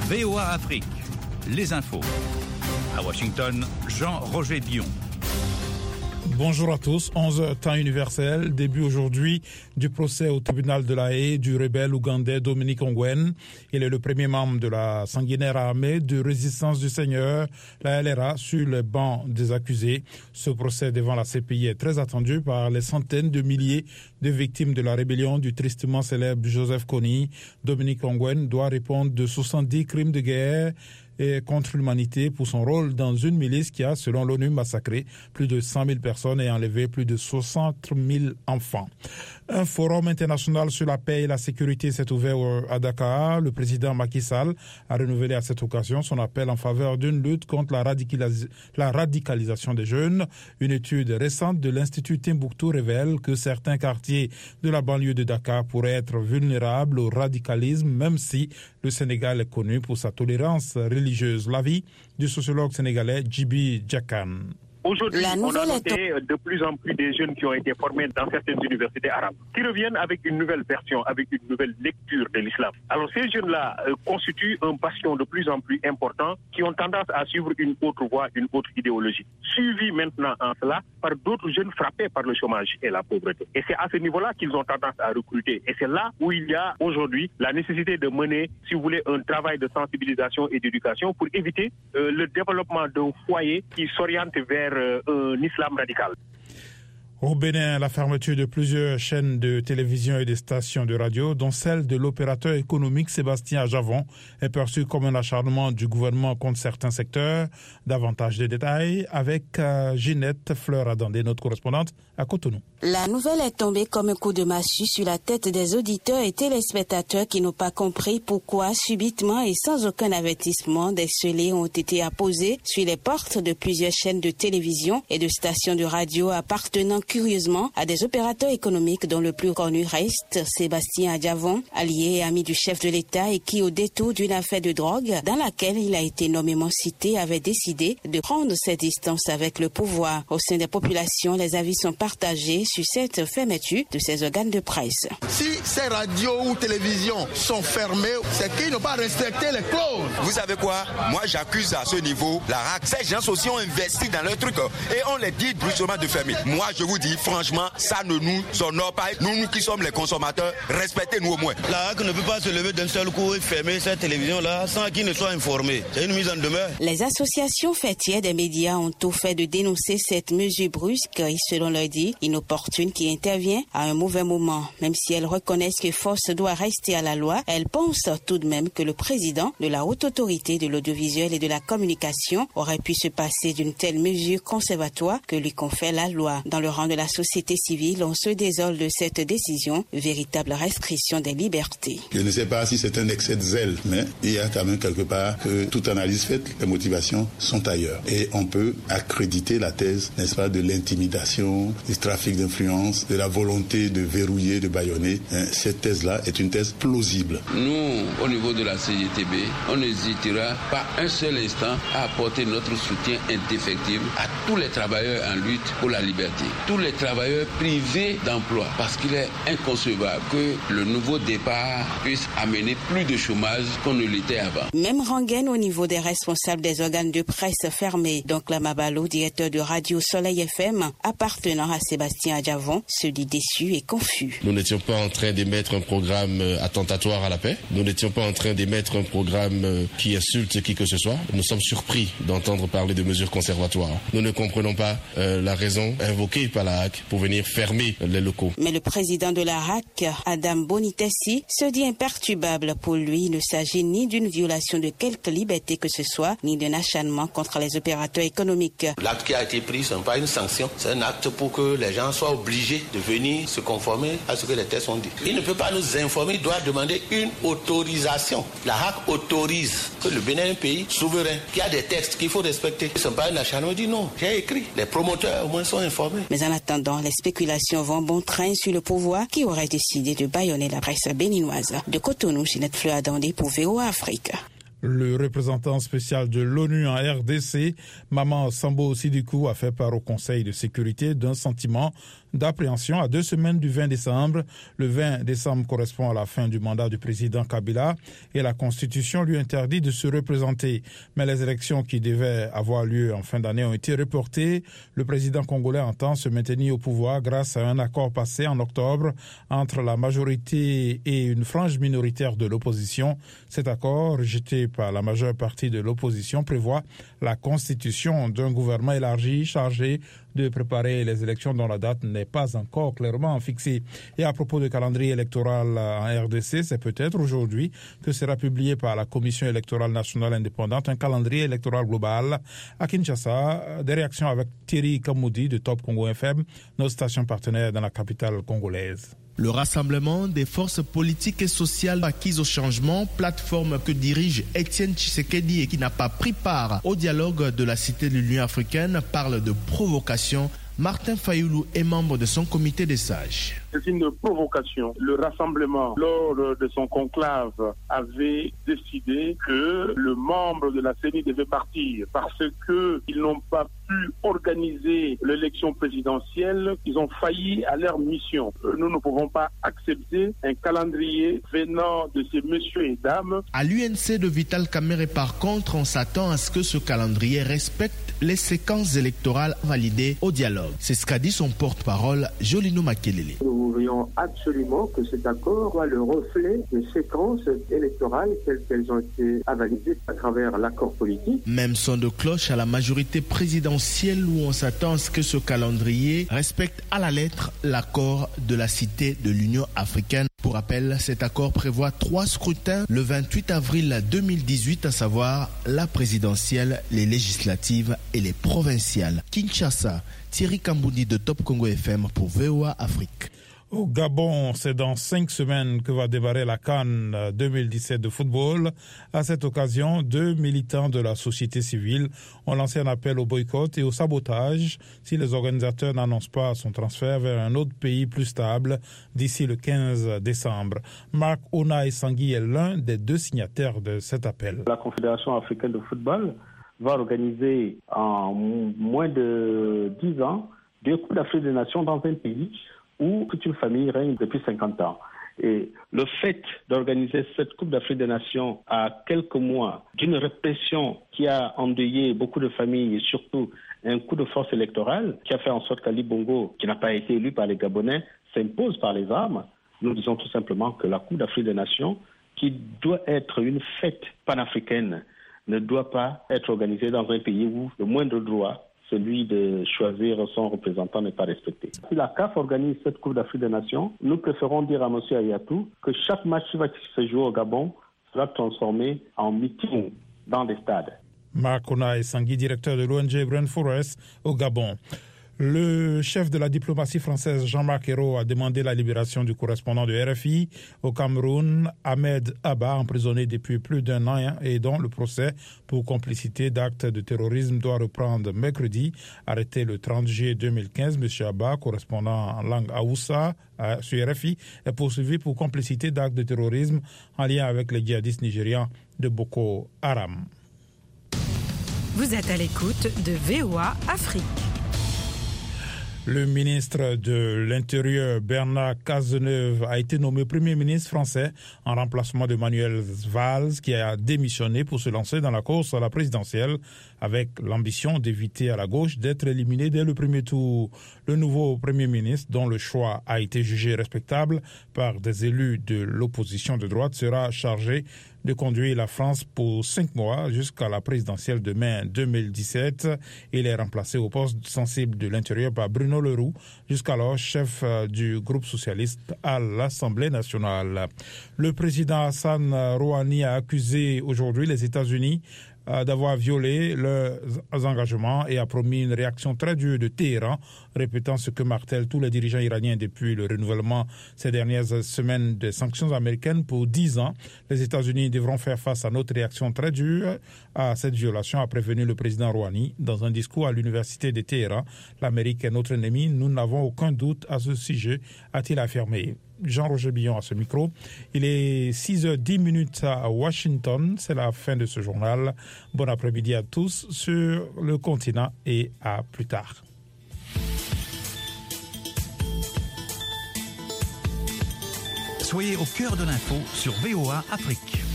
VOA Afrique, les infos. À Washington, Jean-Roger Dion. Bonjour à tous, 11h temps universel, début aujourd'hui du procès au tribunal de La Haye du rebelle ougandais Dominique Ongwen. Il est le premier membre de la sanguinaire armée de résistance du Seigneur, la LRA, sur les bancs des accusés. Ce procès devant la CPI est très attendu par les centaines de milliers de victimes de la rébellion du tristement célèbre Joseph Kony. Dominique Ongwen doit répondre de 70 crimes de guerre et contre l'humanité pour son rôle dans une milice qui a, selon l'ONU, massacré plus de 100 000 personnes et enlevé plus de 60 000 enfants. Un forum international sur la paix et la sécurité s'est ouvert à Dakar. Le président Macky Sall a renouvelé à cette occasion son appel en faveur d'une lutte contre la radicalisation des jeunes. Une étude récente de l'Institut Timbuktu révèle que certains quartiers de la banlieue de Dakar pourraient être vulnérables au radicalisme, même si le Sénégal est connu pour sa tolérance religieuse. L'avis du sociologue sénégalais Djibi Djakan. Aujourd'hui, on a noté de plus en plus des jeunes qui ont été formés dans certaines universités arabes, qui reviennent avec une nouvelle version, avec une nouvelle lecture de l'islam. Alors ces jeunes-là constituent un bastion de plus en plus important, qui ont tendance à suivre une autre voie, une autre idéologie. Suivis maintenant en cela par d'autres jeunes frappés par le chômage et la pauvreté. Et c'est à ce niveau-là qu'ils ont tendance à recruter. Et c'est là où il y a aujourd'hui la nécessité de mener, si vous voulez, un travail de sensibilisation et d'éducation pour éviter le développement d'un foyer qui s'oriente vers un islam radical. Au Bénin, la fermeture de plusieurs chaînes de télévision et des stations de radio, dont celle de l'opérateur économique Sébastien Adjavon, est perçue comme un acharnement du gouvernement contre certains secteurs. Davantage de détails avec Ginette Fleur-Adandé, notre correspondante à Cotonou. La nouvelle est tombée comme un coup de massue sur la tête des auditeurs et téléspectateurs qui n'ont pas compris pourquoi, subitement et sans aucun avertissement, des scellés ont été apposés sur les portes de plusieurs chaînes de télévision et de stations de radio appartenant curieusement à des opérateurs économiques dont le plus connu reste Sébastien Adjavon, allié et ami du chef de l'État et qui, au détour d'une affaire de drogue dans laquelle il a été nommément cité, avait décidé de prendre ses distances avec le pouvoir. Au sein des populations, les avis sont partagés sur cette fermeture de ces organes de presse. Si ces radios ou télévisions sont fermées, c'est qu'ils n'ont pas respecté les clauses. Vous savez quoi? Moi, j'accuse à ce niveau la RAC. Ces gens aussi ont investi dans leur truc et on les dit brusquement de fermer. Moi, je vous dis franchement, ça ne nous honore pas. Nous qui sommes les consommateurs, respectez-nous au moins. La RAC ne peut pas se lever d'un seul coup et fermer cette télévision-là sans qu'ils ne soient informés. C'est une mise en demeure. Les associations fêtières des médias ont tout fait de dénoncer cette mesure brusque et, selon leur dit, inopportune qui intervient à un mauvais moment. Même si elles reconnaissent que force doit rester à la loi, elles pensent tout de même que le président de la Haute Autorité de l'Audiovisuel et de la Communication aurait pu se passer d'une telle mesure conservatoire que lui confère la loi. Dans le rang de la société civile, on se désole de cette décision, véritable restriction des libertés. Je ne sais pas si c'est un excès de zèle, mais il y a quand même quelque part que toute analyse faite, les motivations sont ailleurs. Et on peut accréditer la thèse, n'est-ce pas, de l'intimidation, du trafic d'influence, de la volonté de verrouiller, de bâillonner. Cette thèse-là est une thèse plausible. Nous, au niveau de la CGTB, on n'hésitera pas un seul instant à apporter notre soutien indéfectible à tous les travailleurs en lutte pour la liberté. Tous les travailleurs privés d'emploi, parce qu'il est inconcevable que le nouveau départ puisse amener plus de chômage qu'on ne l'était avant. Même rengaine au niveau des responsables des organes de presse fermés. Donc Lamabalo, directeur de Radio Soleil FM, appartenant à Sébastien Adjavon, se dit déçu et confus. Nous n'étions pas en train d'émettre un programme attentatoire à la paix. Nous n'étions pas en train d'émettre un programme qui insulte qui que ce soit. Nous sommes surpris d'entendre parler de mesures conservatoires. Nous ne comprenons pas la raison invoquée par la RAC pour venir fermer les locaux. Mais le président de la RAC, Adam Bonitessi, se dit imperturbable. Pour lui, il ne s'agit ni d'une violation de quelque liberté que ce soit, ni d'un acharnement contre les opérateurs économiques. L'acte qui a été pris, ce n'est pas une sanction. C'est un acte pour que les gens soient obligés de venir se conformer à ce que les textes ont dit. Il ne peut pas nous informer, il doit demander une autorisation. La RAC autorise que le Bénin est un pays souverain, qui a des textes qu'il faut respecter. Ce n'est pas un acharnement, il dit non, j'ai écrit. Les promoteurs au moins sont informés. Mais en attendant, les spéculations vont bon train sur le pouvoir qui aurait décidé de bâillonner la presse béninoise. De Cotonou, Ginette Fleur-Adandé pour VOA Afrique. Le représentant spécial de l'ONU en RDC, Maman Sambo Sidikou, a fait part au Conseil de sécurité d'un sentiment d'appréhension à 2 semaines du 20 décembre. Le 20 décembre correspond à la fin du mandat du président Kabila et la Constitution lui interdit de se représenter. Mais les élections qui devaient avoir lieu en fin d'année ont été reportées. Le président congolais entend se maintenir au pouvoir grâce à un accord passé en octobre entre la majorité et une frange minoritaire de l'opposition. Cet accord, rejeté par la majeure partie de l'opposition, prévoit la constitution d'un gouvernement élargi chargé de préparer les élections dont la date n'est pas encore clairement fixée. Et à propos de calendrier électoral en RDC, c'est peut-être aujourd'hui que sera publié par la Commission électorale nationale indépendante un calendrier électoral global. À Kinshasa, des réactions avec Thierry Kamoudi de Top Congo FM, notre station partenaire dans la capitale congolaise. Le rassemblement des forces politiques et sociales acquises au changement, plateforme que dirige Étienne Tshisekedi et qui n'a pas pris part au dialogue de la Cité de l'Union africaine, parle de provocation. Martin Fayoulou est membre de son comité des sages. C'est une provocation. Le rassemblement, lors de son conclave, avait décidé que le membre de la CENI devait partir parce qu'ils n'ont pas pu organiser l'élection présidentielle. Ils ont failli à leur mission. Nous ne pouvons pas accepter un calendrier venant de ces messieurs et dames. À l'UNC de Vital Kamerhe, par contre, on s'attend à ce que ce calendrier respecte les séquences électorales validées au dialogue. C'est ce qu'a dit son porte-parole, Jolino Makelele. Nous voudrions absolument que cet accord soit le reflet des séquences électorales telles qu'elles ont été avalisées à travers l'accord politique. Même son de cloche à la majorité présidentielle où on s'attend à ce que ce calendrier respecte à la lettre l'accord de la Cité de l'Union africaine. Pour rappel, cet accord prévoit 3 scrutins le 28 avril 2018, à savoir la présidentielle, les législatives et les provinciales. Kinshasa, Thierry Kamboudi de Top Congo FM pour VOA Afrique. Au Gabon, c'est dans 5 semaines que va démarrer la CAN 2017 de football. À cette occasion, 2 militants de la société civile ont lancé un appel au boycott et au sabotage si les organisateurs n'annoncent pas son transfert vers un autre pays plus stable d'ici le 15 décembre. Marc Onaï Sangui est l'un des 2 signataires de cet appel. La Confédération africaine de football va organiser en moins de 10 ans 2 Coupes d'Afrique des Nations dans un pays où toute une famille règne depuis 50 ans. Et le fait d'organiser cette Coupe d'Afrique des Nations à quelques mois d'une répression qui a endeuillé beaucoup de familles et surtout un coup de force électorale qui a fait en sorte qu'Ali Bongo, qui n'a pas été élu par les Gabonais, s'impose par les armes, nous disons tout simplement que la Coupe d'Afrique des Nations, qui doit être une fête panafricaine, ne doit pas être organisée dans un pays où le moindre droit, celui de choisir son représentant, n'est pas respecté. Si la CAF organise cette Coupe d'Afrique des Nations, nous préférons dire à M. Ayatou que chaque match qui va se jouer au Gabon sera transformé en meeting dans des stades. Marc Onaï Sangui, directeur de l'ONG Green Forest au Gabon. Le chef de la diplomatie française, Jean-Marc Ayrault, a demandé la libération du correspondant de RFI au Cameroun, Ahmed Abba, emprisonné depuis plus d'1 an et dont le procès pour complicité d'actes de terrorisme doit reprendre mercredi. Arrêté le 30 juillet 2015, M. Abba, correspondant en langue Haoussa sur RFI, est poursuivi pour complicité d'actes de terrorisme en lien avec les djihadistes nigérians de Boko Haram. Vous êtes à l'écoute de VOA Afrique. Le ministre de l'Intérieur, Bernard Cazeneuve, a été nommé Premier ministre français en remplacement de Manuel Valls, qui a démissionné pour se lancer dans la course à la présidentielle avec l'ambition d'éviter à la gauche d'être éliminé dès le premier tour. Le nouveau Premier ministre, dont le choix a été jugé respectable par des élus de l'opposition de droite, sera chargé de conduire la France pour 5 mois jusqu'à la présidentielle de mai 2017. Il est remplacé au poste sensible de l'Intérieur par Bruno Le Roux, jusqu'alors chef du groupe socialiste à l'Assemblée nationale. Le président Hassan Rouhani a accusé aujourd'hui les États-Unis d'avoir violé leurs engagements et a promis une réaction très dure de Téhéran, répétant ce que martèlent tous les dirigeants iraniens depuis le renouvellement ces dernières semaines des sanctions américaines pour 10 ans. Les États-Unis devront faire face à notre réaction très dure à cette violation, a prévenu le président Rouhani dans un discours à l'université de Téhéran. L'Amérique est notre ennemi, nous n'avons aucun doute à ce sujet, a-t-il affirmé. Jean-Roger Billon à ce micro. Il est 6h10 à Washington. C'est la fin de ce journal. Bon après-midi à tous sur le continent et à plus tard. Soyez au cœur de l'info sur VOA Afrique.